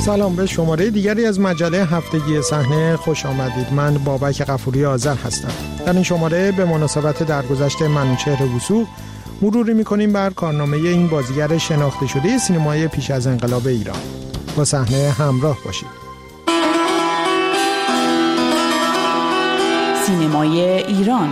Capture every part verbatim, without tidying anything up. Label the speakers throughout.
Speaker 1: سلام، به شماره دیگری از مجله هفتگی صحنه خوش آمدید. من بابک غفوری آذر هستم. در این شماره به مناسبت درگذشت منوچهر وثوق مروری می‌کنیم بر کارنامه این بازیگر شناخته شده سینمای پیش از انقلاب ایران. با صحنه همراه باشید.
Speaker 2: سینمای ایران.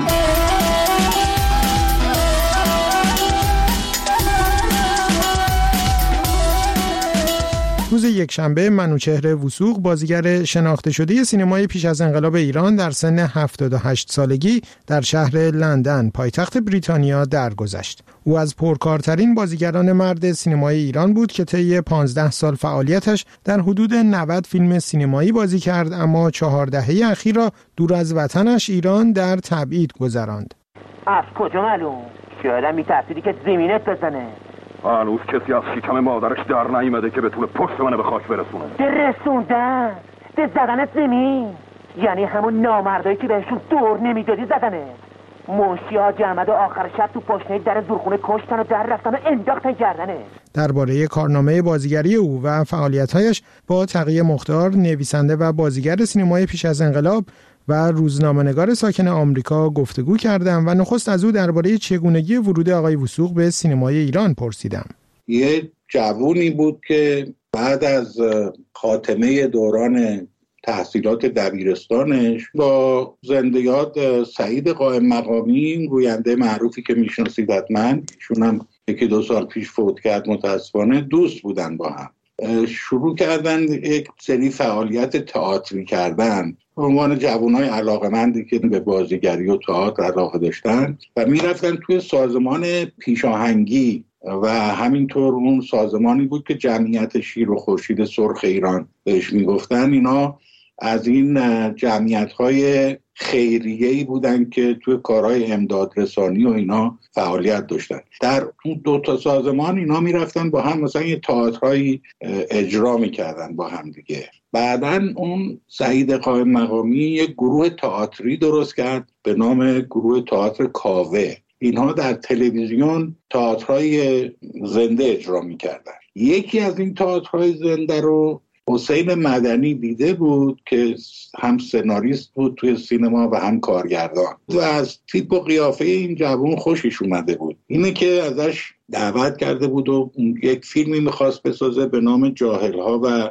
Speaker 1: روز یکشنبه منوچهر وثوق، بازیگر شناخته شده سینمای پیش از انقلاب ایران، در سن هفتاد و هشت سالگی در شهر لندن پایتخت بریتانیا درگذشت. او از پرکارترین بازیگران مرد سینمای ایران بود که طی پانزده سال فعالیتش در حدود نود فیلم سینمایی بازی کرد، اما چهار دهه اخیر را دور از وطنش ایران در تبعید گذراند.
Speaker 3: از کجا معلوم؟ شاید می‌ترسیدی که زمینت بزنه.
Speaker 4: هنوز کسی از شکم مادرش در نیامده که بتونه پشت منو به خاک برسونه.
Speaker 3: ده رسوندن، ده زدنت زمین، یعنی همون نامردایی که بهشون دور نمیدادی زدنه. موشی‌ها جمعه آخر شب تو پاشنه در زورخونه کشتن و در رفتن و انداختن گردنه.
Speaker 1: درباره کارنامه بازیگری او و فعالیت‌هایش با تقی مختار، نویسنده و بازیگر سینمای پیش از انقلاب و روزنامه‌نگار ساکن آمریکا گفتگو کردم و نخست از او درباره چگونگی ورود آقای وثوق به سینمای ایران پرسیدم.
Speaker 5: یه جوونی بود که بعد از خاتمه دوران تحصیلات دبیرستانش با زنده یاد سعید قائم مقامی، گوینده معروفی که میشناسید حتما، ایشون هم یکی دو سال پیش فوت کرد متاسفانه، دوست بودن با هم. شروع کردن یک سری فعالیت تئاتری کردن به عنوان جوانای علاقه‌مندی که به بازیگری و تئاتر علاقه داشتن و میرفتن توی سازمان پیشاهنگی و همینطور اون سازمانی بود که جمعیت شیر و خورشید سرخ ایران بهش میگفتن. اینا از این جمعیت‌های خیریه‌ای بودن که توی کارهای امدادرسانی و اینا فعالیت داشتن. در اون دو تا سازمان اینا میرفتن با هم مثلا یه تئاترایی اجرا میکردن با هم دیگه. بعداً اون سعید قائم مقامی یک گروه تئاتری درست کرد به نام گروه تئاتر کاوه. اینها در تلویزیون تئاترهای زنده اجرا میکردن. یکی از این تئاترهای زنده رو حسین مدنی دیده بود که هم سناریست بود توی سینما و هم کارگردان و از تیپ و قیافه این جوان خوشش اومده بود. اینه که ازش دعوت کرده بود و یک فیلمی میخواست بسازه به نام جاهل‌ها و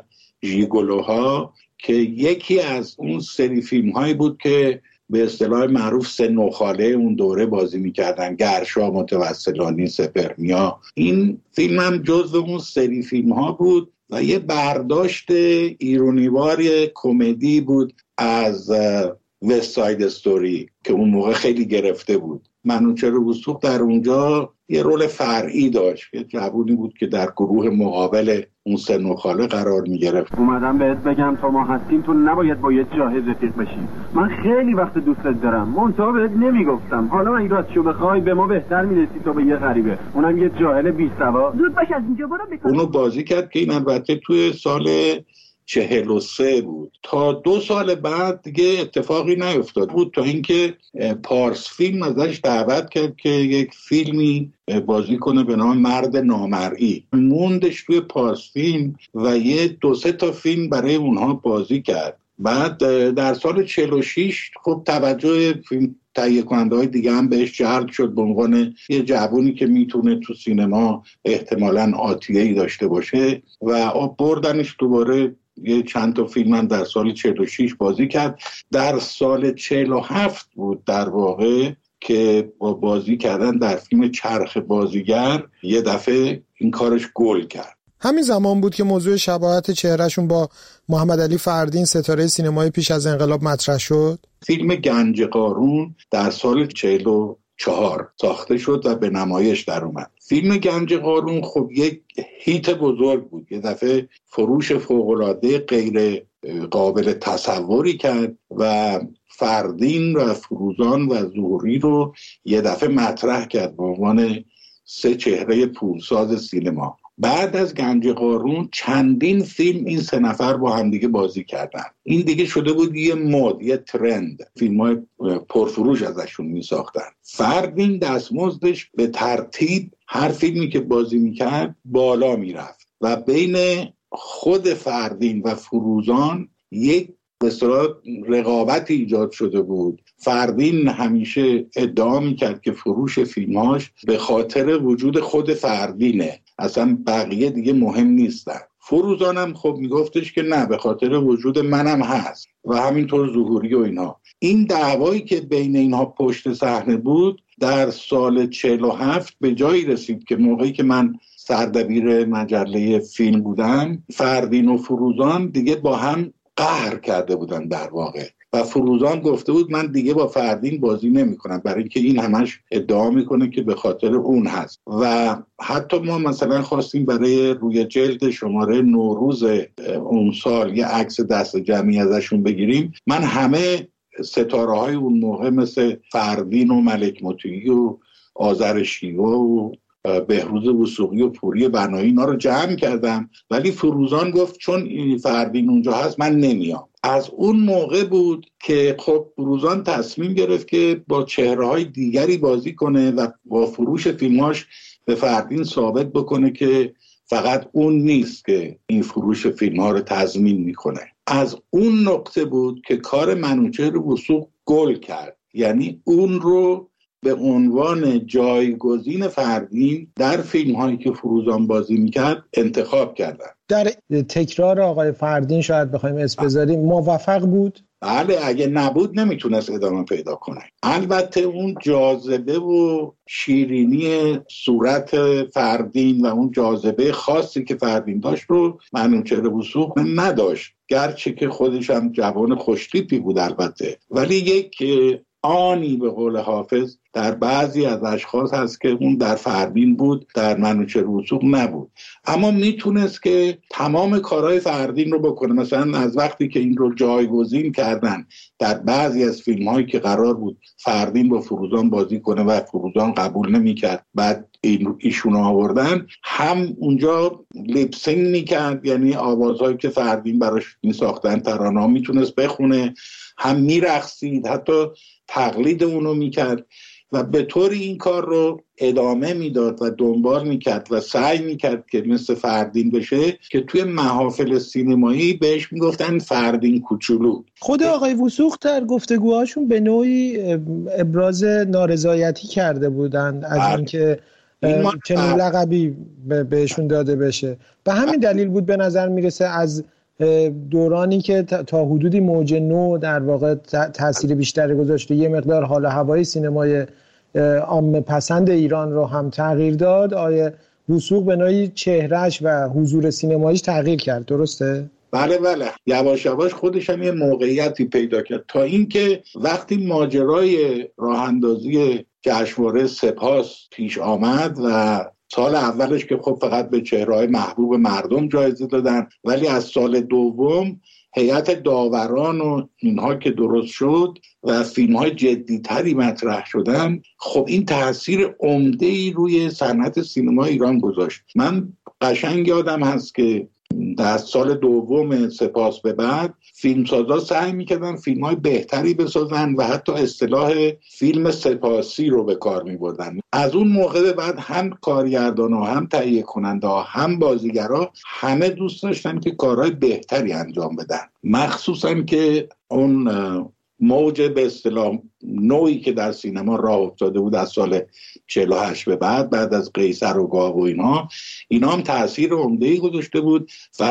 Speaker 5: ژیگولوها که یکی از اون سری فیلم‌هایی بود که به اصطلاح معروف سه نوخاله اون دوره بازی میکردن، گرشا، متوسلانی، سپرمیا. این فیلم هم جزو اون سری فیلم‌ها بود و یه برداشت ایرونیوار کمدی بود از وست ساید استوری که اون موقع خیلی گرفته بود. منوچهر وثوق در اونجا یه رول فرعی داشت، یه جوونی بود که در گروه مقابل اون سه نوخاله قرار میگرفت.
Speaker 6: اومدم بهت بگم تا ما هستیم تو نباید با یه جاهل رفیق بشی. من خیلی وقت دوستت دارم، منتها بهت نمیگفتم. حالا این راستشو بخوای به ما بهتر میرسی تا به یه غریبه، اونم یه جاهل بی سواد.
Speaker 3: زود باش از اینجا برو بکن.
Speaker 5: اونو بازی کرد که این البته توی سال چهل و سه بود. تا دو سال بعد دیگه اتفاقی نیفتاد بود تا اینکه پارس فیلم ازش دعوت کرد که یک فیلمی بازی کنه به نام مرد نامرئی. موندش توی پارس فیلم و یه دو سه تا فیلم برای اونها بازی کرد. بعد در سال چهل و شش خب توجه فیلم تهیه کننده های دیگه هم بهش جلب شد به عنوان یه جوونی که میتونه تو سینما احتمالاً آتیه‌ای داشته باشه و بردنش دوباره. یه چند تا فیلم هم در سال چهل و شش بازی کرد. در سال چهل و هفت بود در واقع که با بازی کردن در فیلم چرخ بازیگر یه دفعه این کارش گل کرد.
Speaker 1: همین زمان بود که موضوع شباهت چهرهشون با محمد علی فردین، ستاره سینمای پیش از انقلاب، مطرح شد.
Speaker 5: فیلم گنج قارون در سال چهل و چهار ساخته شد و به نمایش در اومد. فیلم گنج قارون خب یک هیت بزرگ بود، یه دفعه فروش فوق‌العاده غیر قابل تصوری کرد و فردین و فروزان و زهری رو یه دفعه مطرح کرد به عنوان سه چهره پولساز سینما. بعد از گنج قارون چندین فیلم این سه نفر با هم دیگه بازی کردن. این دیگه شده بود یه مد، یه ترند، فیلم‌های پرفروش ازشون می‌ساختن. فردین دستمزدش به ترتیب هر فیلمی که بازی می‌کرد بالا می‌رفت و بین خود فردین و فروزان یک به اصطلاح رقابتی ایجاد شده بود. فردین همیشه ادعا میکرد که فروش فیلماش به خاطر وجود خود فردینه، اصلا بقیه دیگه مهم نیستن. فروزان هم خب میگفتش که نه، به خاطر وجود منم هست و همینطور ظهوری و اینها. این دعوایی که بین اینها پشت صحنه بود در سال چهل و هفت به جایی رسید که موقعی که من سردبیر مجله فیلم بودم، فردین و فروزان دیگه با هم قهر کرده بودن در واقع و فروزان گفته بود من دیگه با فردین بازی نمی کنم، برای اینکه این همش ادعا میکنه که به خاطر اون هست. و حتی ما مثلا خواستیم برای روی جلد شماره نوروز اون سال یه عکس دست جمعی ازشون بگیریم. من همه ستاره های اون موقع مثل فردین و ملک مطیعی و آذر شیوا و بهروز وثوقی و پوری بنایی اینا رو جمع کردم، ولی فروزان گفت چون فردین اونجا هست من نمیام. از اون موقع بود که خب فروزان تصمیم گرفت که با چهره‌های دیگری بازی کنه و با فروش فیلماش به فردین ثابت بکنه که فقط اون نیست که این فروش فیلم‌ها رو تضمین میکنه. از اون نقطه بود که کار منوچهر وثوق گل کرد، یعنی اون رو به عنوان جایگزین فردین در فیلم هایی که فروزان بازی میکرد انتخاب کردن.
Speaker 1: در تکرار آقای فردین شاید بخوایم اسم بذاریم موفق بود؟
Speaker 5: بله، اگه نبود نمیتونست ادامه پیدا کنه. البته اون جاذبه و شیرینی صورت فردین و اون جاذبه خاصی که فردین داشت رو منوچهر وثوق نداشت، گرچه که خودش هم جوان خوشتیپی بود البته، ولی یک آنی به قول حافظ در بعضی از اشخاص هست که اون در فردین بود، در منوچهر وثوق نبود. اما میتونست که تمام کارهای فردین رو بکنه. مثلا از وقتی که این رو جایگزین کردن در بعضی از فیلم هایی که قرار بود فردین با فروزان بازی کنه و فروزان قبول نمیکرد، بعد این ایشون آوردن، هم اونجا لیپسینگ میکرد، یعنی آوازهایی که فردین براش میساختن ترانه‌ها میتونست بخونه، هم میرقصید، حتی تقلید اونو میکرد و به طوری این کار رو ادامه میداد و دنبال میکرد و سعی میکرد که مثل فردین بشه که توی محافل سینمایی بهش میگفتن فردین کوچولو.
Speaker 1: خود آقای وثوق در گفتگوهاشون به نوعی ابراز نارضایتی کرده بودند از اینکه چنین لقبی بهشون داده بشه. به همین دلیل بود به نظر میرسه از دورانی که تا حدودی موج نو در واقع تاثیر بیشتری گذاشته، یه مقدار حال و هوای سینمای عامه پسند ایران رو هم تغییر داد، آیه وثوق به نوعی چهرهش و حضور سینماییش تغییر کرد. درسته؟
Speaker 5: بله بله، یواش یواش خودش هم یه موقعیتی پیدا کرد، تا اینکه وقتی ماجرای راه اندازی جشنواره سپاس پیش آمد و سال اولش که خب فقط به چهره‌های محبوب مردم جایزه دادن، ولی از سال دوم هیئت داوران و اینها که درست شد و فیلم‌های جدی‌تری مطرح شدن، خب این تاثیر عمده‌ای روی صنعت سینما ایران گذاشت. من قشنگ یادم هست که در سال دوم سپاس به بعد فیلمسازا سعی می‌کردن فیلم‌های بهتری بسازن و حتی اصطلاح فیلم سپاسی رو به کار می‌بردن. از اون موقع به بعد هم کارگردان‌ها، هم تهیه کننده‌ها، هم بازیگرا همه دوست داشتن که کارهای بهتری انجام بدن، مخصوصاً که اون موج به اصطلاح نوعی که در سینما راه افتاده بود از سال چهل و هشت به بعد، بعد از قیصر و گاو و اینا اینا هم تأثیر عمده‌ای گذاشته بود.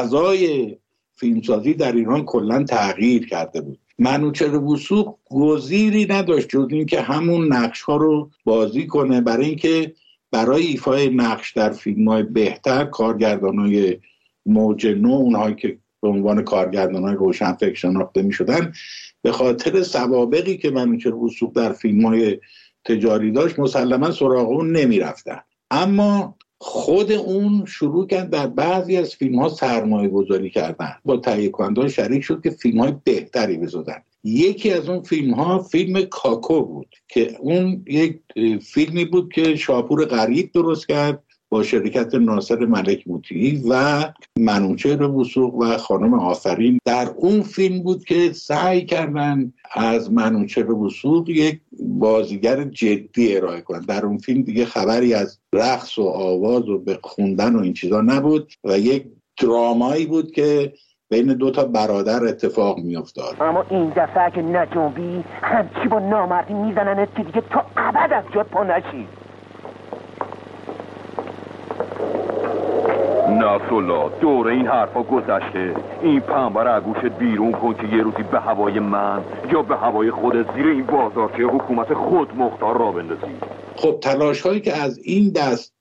Speaker 5: فضای فیلمسازی در ایران کلاً تغییر کرده بود. منوچهر وثوق گزیری نداشت جز این که همون نقش‌ها رو بازی کنه، برای اینکه برای ایفای نقش در فیلم‌های بهتر کارگردانای موج نو، اونهایی که به عنوان کارگردانای روشنفکر شناخته می‌شدن، به خاطر سوابقی که منوچهر وثوق در فیلم‌های تجاری داشت مسلماً سراغ اون نمی‌رفتن. اما خود اون شروع کرد در بعضی از فیلم‌ها سرمایه گذاری کردن، با تهیه کننده‌ها شریک شد که فیلم‌های بهتری بسازن. یکی از اون فیلم‌ها فیلم کاکو بود که اون یک فیلمی بود که شاپور غریب درست کرد با شرکت ناصر ملک مطیعی و منوچهر وثوق و خانم آفرین. در اون فیلم بود که سعی کردن از منوچهر وثوق یک بازیگر جدی ارائه کنن. در اون فیلم دیگه خبری از رقص و آواز و به خوندن و این چیزا نبود و یک درامایی بود که بین دو تا برادر اتفاق میافتاد.
Speaker 3: اما این دفعه که نجنبی همچی با نامردی میزننت که دیگه تا ابد از جات پا نشی.
Speaker 4: نصرالله، دوره این حرفا گذشته. این پنبه را گوشت بیرون کن که یه روزی به هوای من یا به هوای خودت زیر این بازارچه حکومت خود مختار را بندازی.
Speaker 5: خب تلاش هایی که از این دست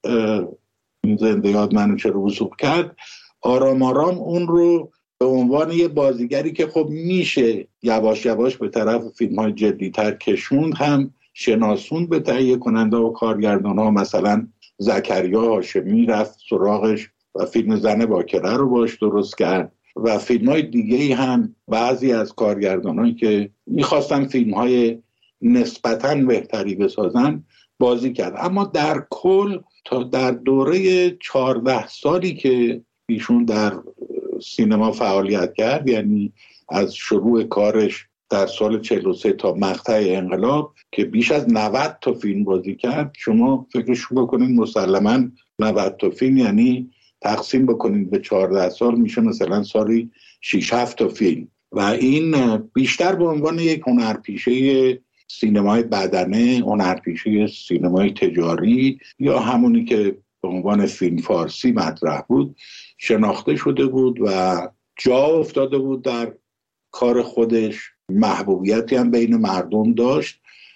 Speaker 5: زنده یاد منوچهر وثوق کرد، آرام آرام اون رو به عنوان یه بازیگری که خب میشه یواش یواش به طرف فیلم های جدی‌تر کشوند هم شناسوند به تهیه کننده و کارگردان ها. مثلا زکریا هاشمی رفت سراغش و فیلم زن باکره رو باش درست کرد و فیلم های دیگه هم بعضی از کارگردان هایی که میخواستن فیلم های نسبتاً بهتری بسازن بازی کرد. اما در کل تا در دوره چهارده سالی که ایشون در سینما فعالیت کرد، یعنی از شروع کارش در سال چهل و سه تا مقطع انقلاب که بیش از نود تا فیلم بازی کرد، شما فکرش بکنید مسلماً نود تا فیلم یعنی تقسیم بکنید به چهارده سال میشه مثلا سالی شش هفت تا فیلم و این بیشتر به عنوان یک هنرپیشه سینمای بدنه، هنرپیشه سینمای تجاری یا همونی که به عنوان فیلم فارسی مطرح بود شناخته شده بود و جا افتاده بود در کار خودش، محبوبیتی هم بین مردم داشت،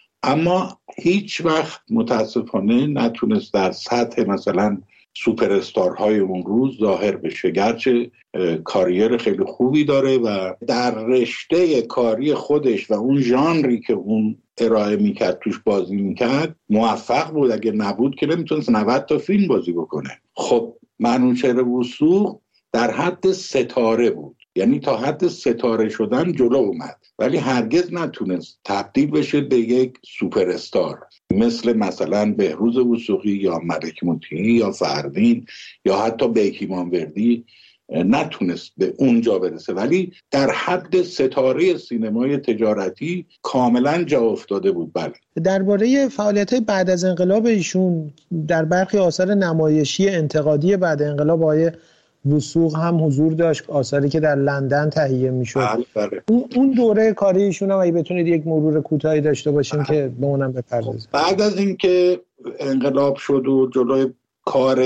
Speaker 5: اما هیچ وقت متاسفانه نتونست در سطح مثلا سوپر استارهای اون روز ظاهر بشه، گرچه کاریر خیلی خوبی داره و در رشته کاری خودش و اون ژانری که اون ارائه میکرد توش بازی میکرد موفق بود. اگه نبود که نمیتونست نود تا فیلم بازی بکنه. خب منوچهر وثوق در حد ستاره بود، یعنی تا حد ستاره شدن جلو اومد، ولی هرگز نتونست تبدیل بشه به یک سوپر استار مثل مثلا بهروز وثوقی یا ملک موطیی یا فروین یا حتی بیکیمانوردی نتونست به اونجا برسه، ولی در حد ستاره سینمای تجارتی کاملا جا افتاده بود. بله.
Speaker 1: درباره فعالیت‌های بعد از انقلاب ایشون در برخی آثار نمایشی انتقادی بعد انقلاب آقای وثوق هم حضور داشت، آثاری که در لندن تهیه میشد.
Speaker 5: بله بله.
Speaker 1: اون اون دوره کاری ایشون هم اگه بتونید یک مرور کوتاهی داشته باشیم بله. که به اونم بپردازیم.
Speaker 5: بعد از اینکه انقلاب شد و جلوی کار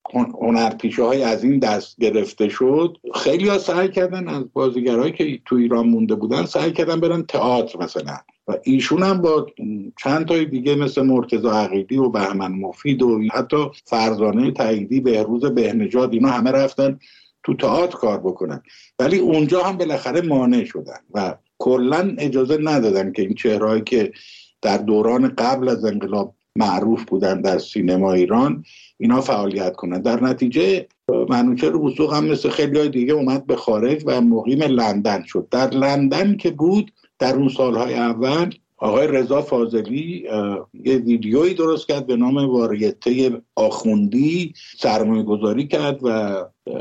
Speaker 5: هنرپیشه‌های از این دست گرفته شد، خیلی ها سعی کردن از بازیگرایی که تو ایران مونده بودن سعی کردن برن تئاتر مثلا و ایشون هم با چند تای دیگه مثل مرتضی عقیلی و بهمن مفید و حتی فرزانه تاییدی، بهروز بهنژاد، اینا همه رفتن تو تئاتر کار بکنن، ولی اونجا هم بالاخره مانع شدن و کلا اجازه ندادن که این چهرهایی که در دوران قبل از انقلاب معروف بودن در سینما ایران اینا فعالیت کنن. در نتیجه منوچهر وثوق هم مثل خیلی های دیگه اومد به خارج و مقیم لندن شد. در لندن که بود در اون سالهای اول آقای رضا فاضلی یه ویدیویی درست کرد به نام واریته آخوندی، سرمایه گذاری کرد و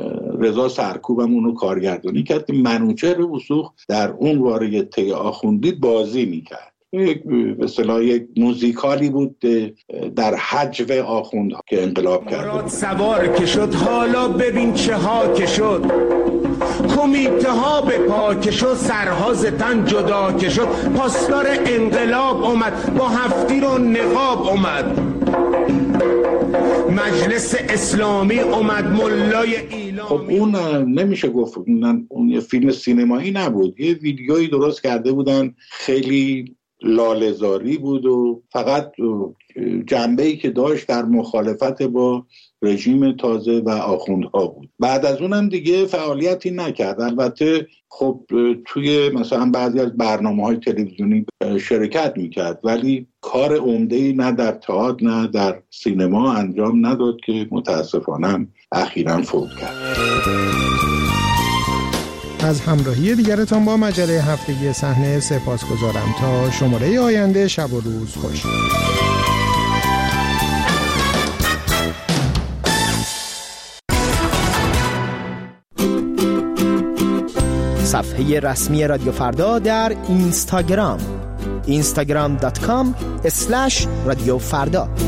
Speaker 5: رضا سرکوب هم اونو کارگردانی کرد. منوچهر وثوق در اون واریته آخوندی بازی میکرد. یک به اصطلاح یک موزیکالی بود در حجو آخوندها که انقلاب کرد.
Speaker 2: سوار که شد حالا ببین چه ها که شد، کمیته ها به پا که شد، سرها ز تن جدا که شد، پاسدار انقلاب اومد با هفتیر و نقاب اومد، مجلس اسلامی اومد ملای ایلامی.
Speaker 5: خب اون نمیشه گفت اون یه فیلم سینمایی نبود، یه ویدیویی درست کرده بودن، خیلی لاله‌زاری بود و فقط جنبه‌ای که داشت در مخالفت با رژیم تازه و آخوندها بود. بعد از اونم دیگه فعالیتی نکرد. البته خب توی مثلا بعضی از برنامه‌های تلویزیونی شرکت میکرد، ولی کار عمده‌ای نه در تئاتر نه در سینما انجام نداد که متاسفانه اخیراً فوت کرد.
Speaker 1: از همراهی دیگرتان با مجله هفتگی صحنه سپاسگزارم. تا شماره آینده شب و روز خوش.
Speaker 7: صفحه رسمی رادیو فردا در اینستاگرام اینستاگرام دات کام اسلش رادیو فردا.